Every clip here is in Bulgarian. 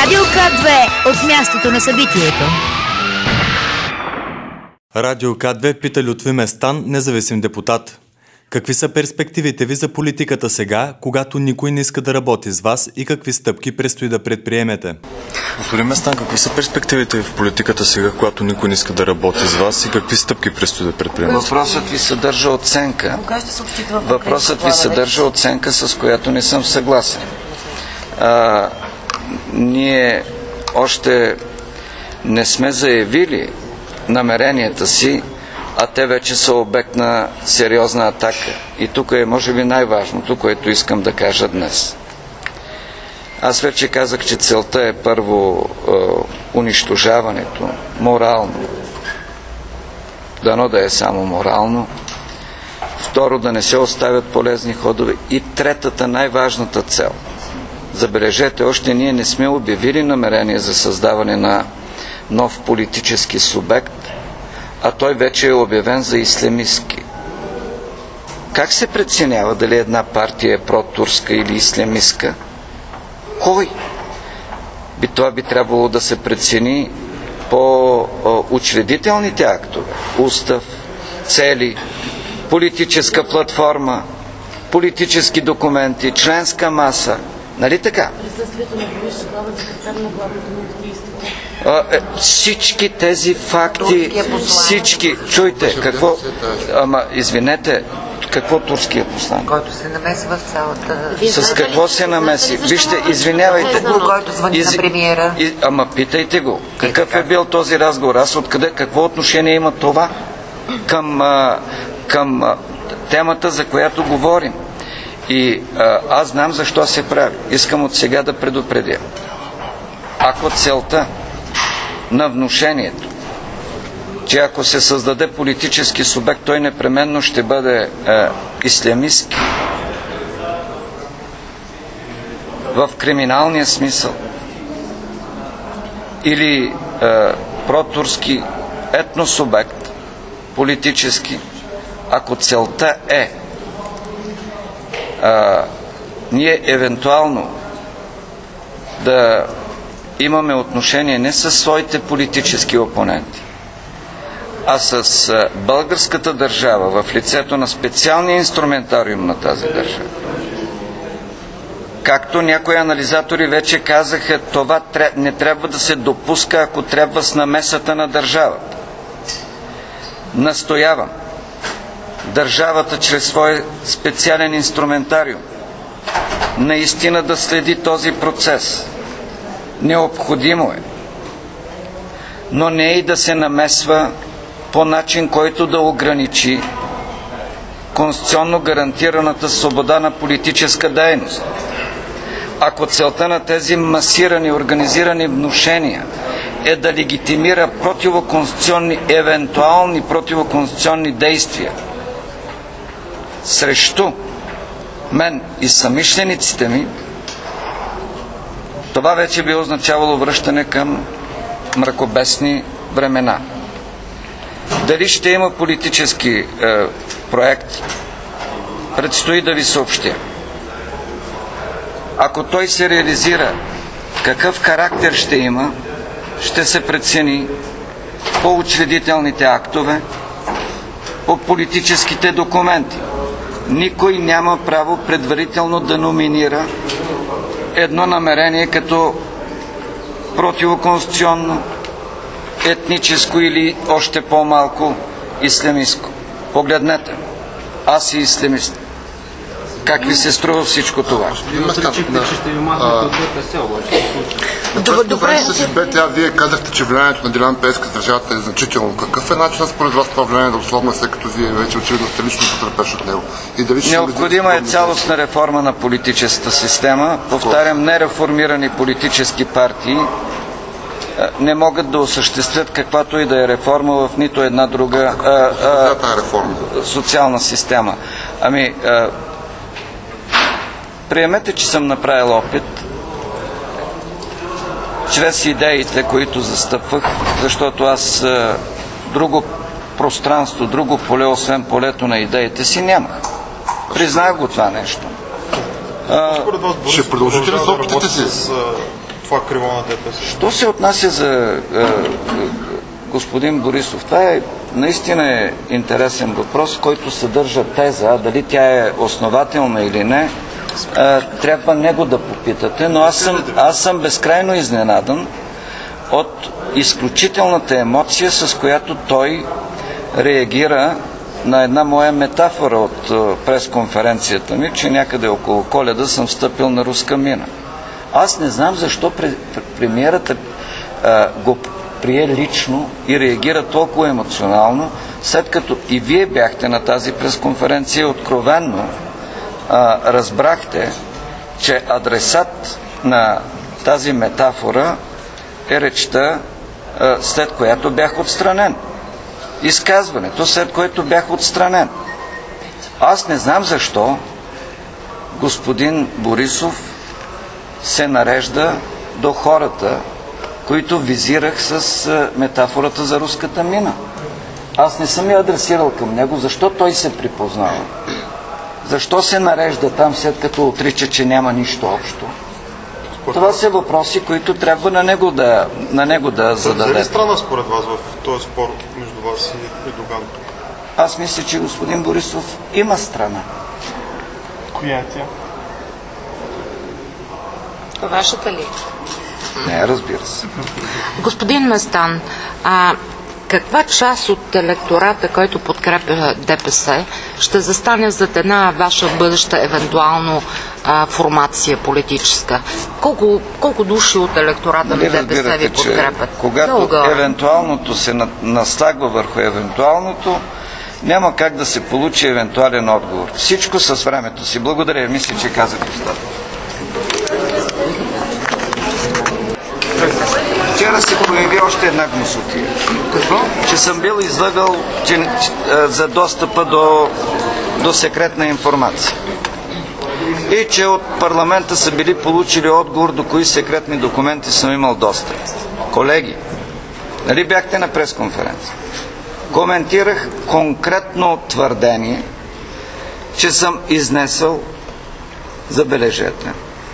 Радио К2 от мястото на събитието. Радио К2 пита Лютви Местан, независим депутат. Какви са перспективите ви за политиката сега, когато никой не иска да работи с вас и какви стъпки предстои да предприемете? Господин Местан, какви са перспективите ви в политиката сега, когато никой не иска да работи с вас и какви стъпки предстои да предприемете? Въпросът ви съдържа оценка. Въпросът ви съдържа оценка, с която не съм съгласен. Ние още не сме заявили намеренията си, а те вече са обект на сериозна атака. И тук е, може би, най-важното, което искам да кажа днес. Аз вече казах, че целта е първо унищожаването, морално. Дано да е само морално. Второ, да не се оставят полезни ходове. И третата, най-важната цел. Забележете, още ние не сме обявили намерение за създаване на нов политически субект, а той вече е обявен за ислямистки. Как се преценява дали една партия е протурска или ислямистка? Кой? Това би трябвало да се прецени по учредителните актове. Устав, цели, политическа платформа, политически документи, членска маса. Нали така? Присъствието на бившия главен секретар на главното министерство. Всички тези факти, всички, чуйте, какво, извинете, какво турския посланик? Който се намеси в цялата... С какво се намеси? Вижте, извинявайте. Който звъни на премиера. Питайте го. Какъв е бил този разговор? Аз откъде, какво отношение има това към темата, за която говорим? И аз знам защо се прави. Искам от сега да предупредя. Ако целта на внушението, че ако се създаде политически субект, той непременно ще бъде ислямистки в криминалния смисъл или протурски етносубект, политически, ако целта е ние евентуално да имаме отношение не с своите политически опоненти, а с българската държава в лицето на специалния инструментариум на тази държава. Както някои анализатори вече казаха, това не трябва да се допуска, ако трябва с намесата на държавата. Настоявам държавата чрез своя специален инструментариум наистина да следи този процес. Необходимо е. Но не и да се намесва по начин, който да ограничи конституционно гарантираната свобода на политическа дейност. Ако целта на тези масирани, организирани внушения е да легитимира противоконституционни, евентуални противоконституционни действия срещу мен и съмишлениците ми, това вече би означавало връщане към мракобесни времена. Дали ще има политически проект, предстои да ви съобщя. Ако той се реализира, какъв характер ще има, ще се прецени по учредителните актове, по политическите документи. Никой няма право предварително да номинира едно намерение като противоконституционно, етническо или още по-малко ислямистко. Погледнете, аз и ислямист. Как ви се струва всичко това? Добре, с БТА вие казахте, че влиянието на Делян Пеевски в държавата е значително. Какъв е начинът според вас това влияние да ослабне, след като вие вече очевидно сте лично потърпеш от него? Необходима е цялостна реформа на политическата система. Повтарям, нереформирани политически партии не могат да осъществят каквато и да е реформа в нито една друга социална система. Приемете, че съм направил опит чрез идеите, които застъпвах, защото аз друго пространство, друго поле, освен полето на идеите си, нямах. Признах го това нещо. Ще продължите ли с опитите си? това криво на ДПС? Що се отнася за господин Борисов? Това наистина е интересен въпрос, който съдържа теза, дали тя е основателна или не, трябва него да попитате, но аз съм безкрайно изненадан от изключителната емоция, с която той реагира на една моя метафора от пресконференцията ми, че някъде около Коледа съм стъпил на руска мина. Аз не знам защо премиерът го прие лично и реагира толкова емоционално, след като и вие бяхте на тази пресконференция и откровенно разбрахте, че адресат на тази метафора е речта, след която бях отстранен. Изказването, след което бях отстранен. Аз не знам защо господин Борисов се нарежда до хората, които визирах с метафората за руската мина. Аз не съм я адресирал към него. Защо той се припознава? Защо се нарежда там, след като отрича, че няма нищо общо? Това са въпроси, които трябва на него да зададе. Дали страна според вас в този спор между вас и Доган? Аз мисля, че господин Борисов има страна. Коя е тя? Вашата ли? Не, разбира се. Господин Местан, каква част от електората, който подкрепя ДПС, ще застане зад една ваша бъдеща евентуално формация политическа? Колко души от електората на ДПС ви подкрепят? Когато евентуалното се наслагва върху евентуалното, няма как да се получи евентуален отговор. Всичко с времето си. Благодаря. Мисля, че казах достатъчно. Вчера се появи още една гнусотия. Какво? Че съм бил излъгал за достъпа до секретна информация. И че от парламента са били получили отговор до кои секретни документи съм имал достъп. Колеги, нали бяхте на пресконференция? Коментирах конкретно твърдение, че съм изнесъл, забележете,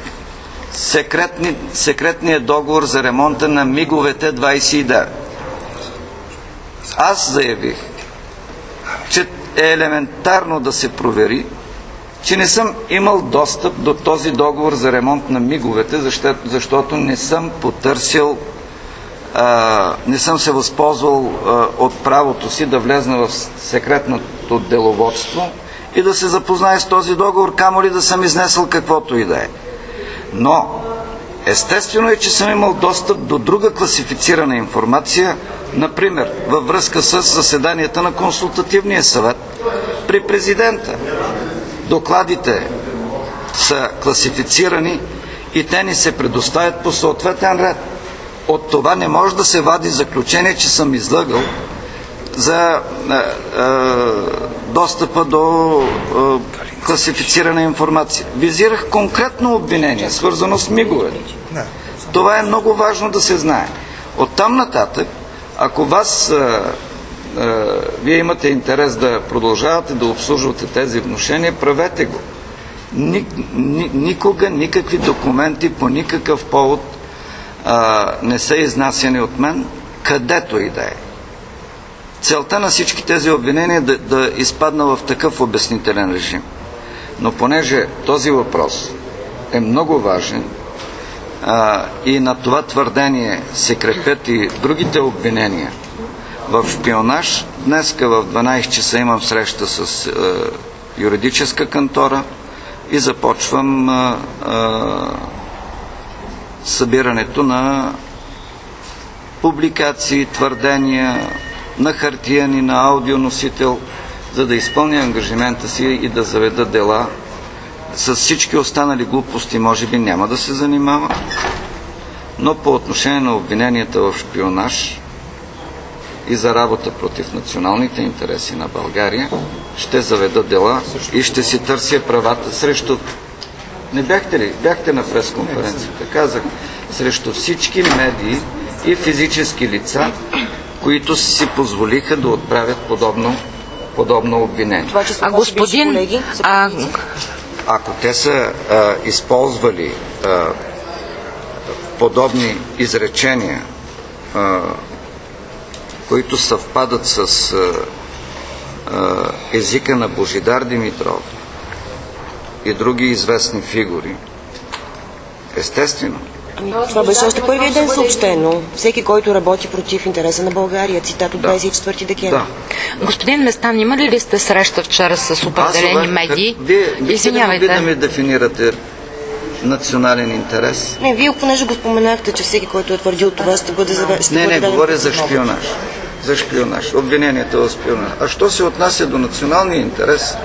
секретният договор за ремонта на МиГовете 29. Аз заявих, че е елементарно да се провери, че не съм имал достъп до този договор за ремонт на МиГовете, защото не съм потърсил, не съм се възползвал от правото си да влезна в секретното деловодство и да се запознае с този договор, камо ли да съм изнесъл каквото и да е. Но естествено е, че съм имал достъп до друга класифицирана информация, например във връзка с заседанията на Консултативния съвет при президента. Докладите са класифицирани и те ни се предоставят по съответен ред. От това не може да се вади заключение, че съм излъгал за достъпа до класифицирана информация. Визирах конкретно обвинение, свързано с МиГовете. Това е много важно да се знае. Оттам нататък, ако вие имате интерес да продължавате да обслужвате тези внушения, правете го. Никога никакви документи по никакъв повод не са изнасяни от мен, където и да е. Целта на всички тези обвинения е да изпадна в такъв обяснителен режим. Но понеже този въпрос е много важен и на това твърдение се крепят и другите обвинения в шпионаж, днеска в 12 часа имам среща с юридическа кантора и започвам събирането на публикации, твърдения, на хартиен и на аудионосител, за да изпълня ангажимента си и да заведа дела. С всички останали глупости може би няма да се занимава, но по отношение на обвиненията в шпионаж и за работа против националните интереси на България ще заведа дела и ще си търся правата срещу... Не бяхте ли? Бяхте на пресконференцията. Казах, срещу всички медии и физически лица, които си позволиха да отправят подобно обвинение. Господин... Ако те са използвали подобни изречения, които съвпадат с езика на Божидар Димитров и други известни фигури, естествено. Това беше още първия ден съобщено. Всеки, който работи против интереса на България. Цитат от 24 декември. Да. Господин Местан, имали ли сте среща вчера с определени медии? Вие ли да ми дефинирате национален интерес? Не, вие понеже го споменахте, че всеки, който е твърдил това, ще бъде заведен. Не, говоря за шпионаж. За шпионаж. Обвинението в шпионаж. А що се отнася до националния интерес,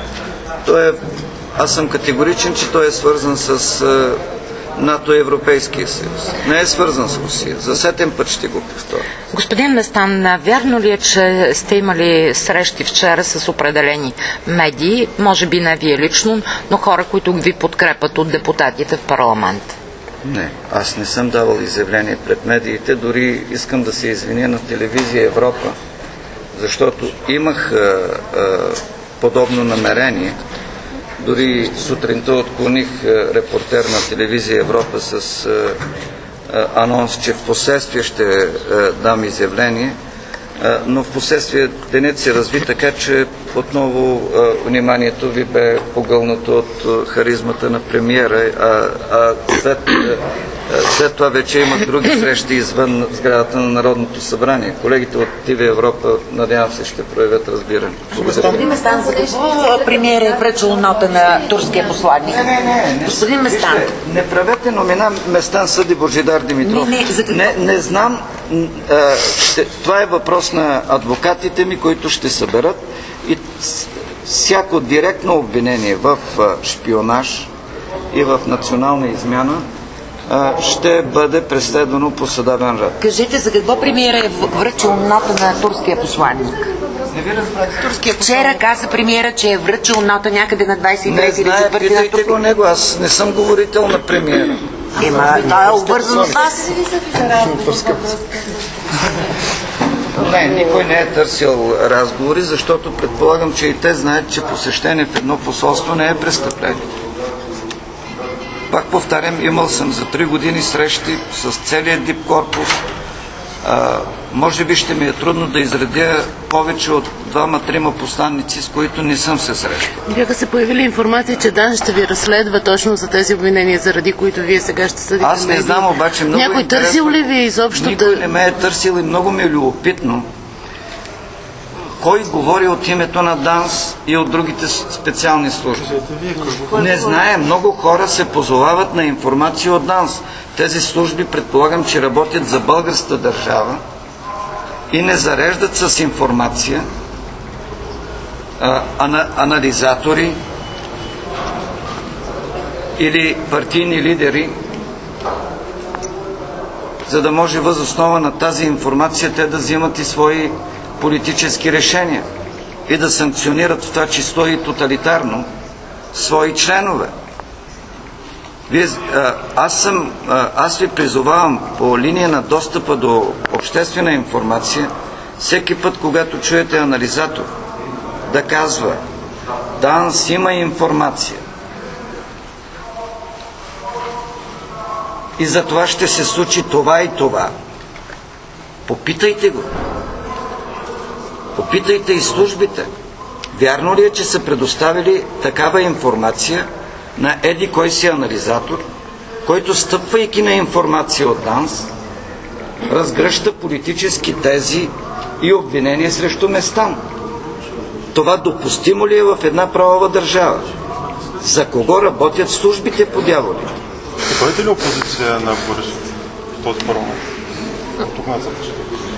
аз съм категоричен, че той е свързан с НАТО и Европейския съюз. Не е свързан с Русия. За сетен път ще го повторя. Господин Местан, вярно ли е, че сте имали срещи вчера с определени медии, може би не вие лично, но хора, които ви подкрепят от депутатите в парламент? Не, аз не съм давал изявление пред медиите, дори искам да се извиня на телевизия Европа, защото имах подобно намерение. Дори сутринта отклоних репортер на телевизия Европа с анонс, че в последствие ще дам изявление, но в последствие денят се разви така, че отново вниманието ви бе погълнато от харизмата на премиера, след това вече имах други срещи извън сградата на Народното събрание. Колегите от ТВ Европа, надявам се, ще проявят разбиране. Господин Местан, за какво премиер е връчил нота на турския посланник? Господин Местан. Не правете номина Местан съди Божидар Димитров. Не знам. Това е въпрос на адвокатите ми, които ще съберат, и всяко директно обвинение в шпионаж и в национална измяна ще бъде преследвано по съдебен ред. Кажете, за какво премиера е връчил нота на турския посланник? Не ви разбрах. Вчера каза премиера, че е връчил нота някъде на 23 или 4 питайте го него, аз не съм говорител на премиера. Това е обвързано с вас. Не, никой не е търсил разговори, защото предполагам, че и те знаят, че посещение в едно посолство не е престъпление. Пак повтарям, имал съм за 3 години срещи с целия дипкорпус. Може би ще ми е трудно да изредя повече от 2-3 посланници, с които не съм се срещал. Бяха се появили информации, че ДАН ще ви разследва точно за тези обвинения, заради които вие сега ще съдите. Аз не знам, обаче много някой търсил ли ви изобщо? Никой не ме е търсил и много ми е любопитно кой говори от името на ДАНС и от другите специални служби. Не знае, много хора се позовават на информация от ДАНС. Тези служби, предполагам, че работят за българската държава и не зареждат с информация анализатори или партийни лидери, за да може въз основа на тази информация те да взимат и свои политически решения и да санкционират в това число и свои членове. Аз ви призовавам по линия на достъпа до обществена информация, всеки път, когато чуете анализатор да казва ДАНС има информация и за това ще се случи това и това, попитайте го. Попитайте и службите. Вярно ли е, че са предоставили такава информация на еди кой си анализатор, който, стъпвайки на информация от ДАНС, разгръща политически тези и обвинения срещу Местан? Това допустимо ли е в една правова държава? За кого работят службите, по дяволи? Ще бъдете ли опозиция на Борисов в този парламент? Тук на започва.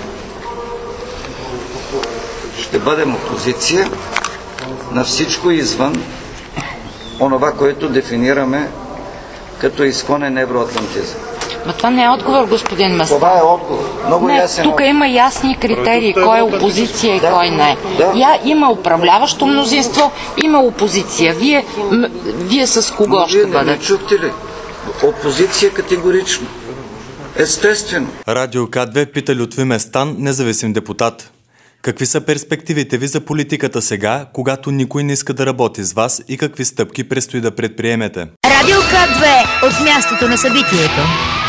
Ще бъдем опозиция на всичко извън онова, което дефинираме като изконен евроатлантизъм. Но това не е отговор, господин Местан. Това е отговор. Много ясен тук отговор. има ясни критерии, кой е опозиция и кой не. Има управляващо мнозинство, има опозиция. Вие с кого ще бъдете? Не чухте ли? Опозиция категорично. Естествено. Радио К2 пита Лютви Местан, независим депутат. Какви са перспективите ви за политиката сега, когато никой не иска да работи с вас, и какви стъпки предстои да предприемете? Радио К2 от мястото на събитието.